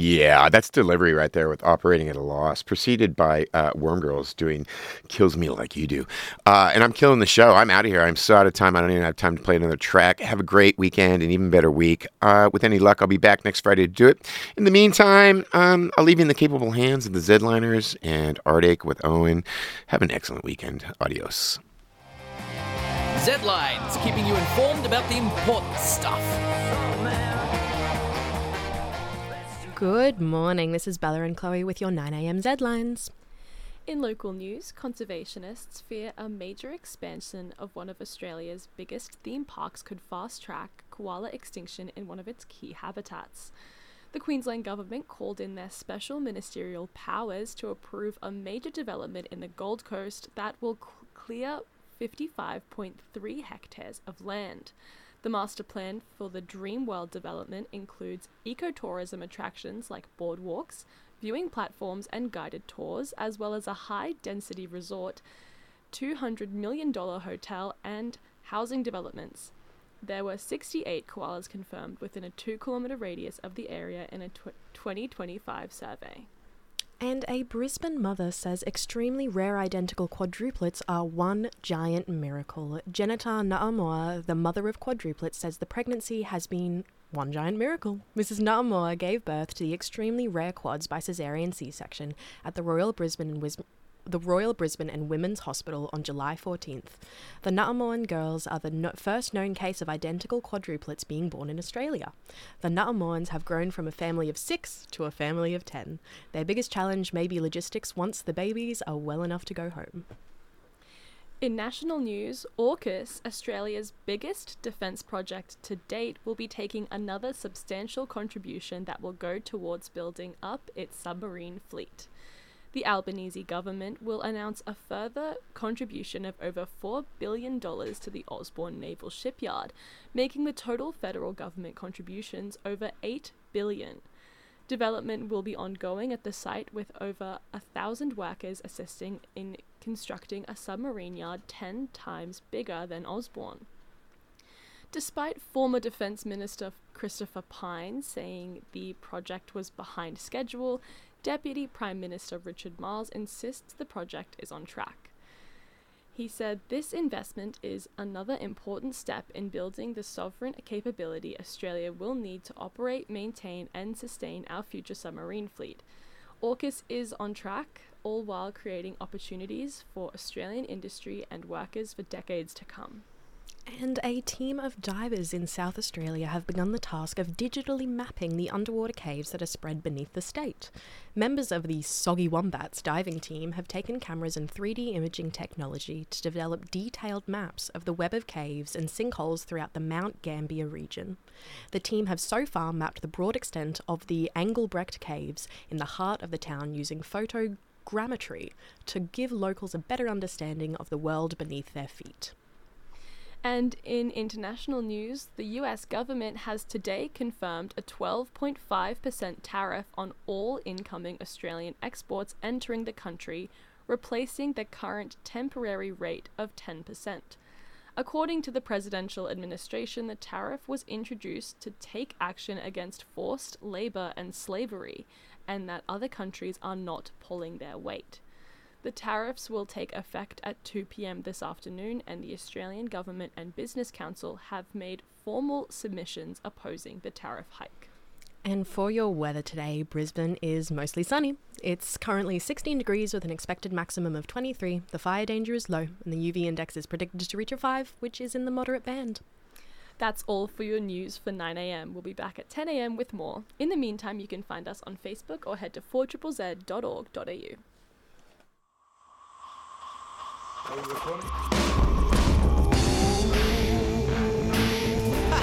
Yeah, that's delivery right there with operating at a loss, preceded by Worm Girls doing Kills Me Like You Do. And I'm killing the show. I'm out of here. I'm so out of time. I don't even have time to play another track. Have a great weekend, an even better week. With any luck, I'll be back next Friday to do it. In the meantime, I'll leave you in the capable hands of the Zedliners and Artache with Owen. Have an excellent weekend. Adios. Zedlines, keeping you informed about the important stuff. Good morning, this is Bella and Chloe with your 9am Zedlines. In local news, conservationists fear a major expansion of one of Australia's biggest theme parks could fast-track koala extinction in one of its key habitats. The Queensland government called in their special ministerial powers to approve a major development in the Gold Coast that will clear 55.3 hectares of land. The master plan for the Dreamworld development includes ecotourism attractions like boardwalks, viewing platforms and guided tours, as well as a high-density resort, $200 million hotel and housing developments. There were 68 koalas confirmed within a 2-kilometre radius of the area in a 2025 survey. And a Brisbane mother says extremely rare identical quadruplets are one giant miracle. Jenita Na'amoa, the mother of quadruplets, says the pregnancy has been one giant miracle. Mrs. Na'amoa gave birth to the extremely rare quads by caesarean C-section at the Royal Brisbane and Women's Hospital on July 14th. The Na'amoan girls are the first known case of identical quadruplets being born in Australia. The Na'amoans have grown from a family of 6 to a family of 10. Their biggest challenge may be logistics once the babies are well enough to go home. In national news, AUKUS, Australia's biggest defence project to date, will be taking another substantial contribution that will go towards building up its submarine fleet. The Albanese government will announce a further contribution of over $4 billion to the Osborne Naval Shipyard, making the total federal government contributions over $8 billion. Development will be ongoing at the site with over 1,000 workers assisting in constructing a submarine yard 10 times bigger than Osborne. Despite former Defence Minister Christopher Pyne saying the project was behind schedule, Deputy Prime Minister Richard Marles insists the project is on track. He said this investment is another important step in building the sovereign capability Australia will need to operate, maintain and sustain our future submarine fleet. AUKUS is on track, all while creating opportunities for Australian industry and workers for decades to come. And a team of divers in South Australia have begun the task of digitally mapping the underwater caves that are spread beneath the state. Members of the Soggy Wombats diving team have taken cameras and 3D imaging technology to develop detailed maps of the web of caves and sinkholes throughout the Mount Gambier region. The team have so far mapped the broad extent of the Engelbrecht Caves in the heart of the town using photogrammetry to give locals a better understanding of the world beneath their feet. And in international news, the US government has today confirmed a 12.5% tariff on all incoming Australian exports entering the country, replacing the current temporary rate of 10%. According to the presidential administration, the tariff was introduced to take action against forced labour and slavery, and that other countries are not pulling their weight. The tariffs will take effect at 2 p.m. this afternoon, and the Australian Government and Business Council have made formal submissions opposing the tariff hike. And for your weather today, Brisbane is mostly sunny. It's currently 16 degrees with an expected maximum of 23. The fire danger is low, and the UV index is predicted to reach a 5, which is in the moderate band. That's all for your news for 9am. We'll be back at 10am with more. In the meantime, you can find us on Facebook or head to 4ZZZ.org.au. Are we recording?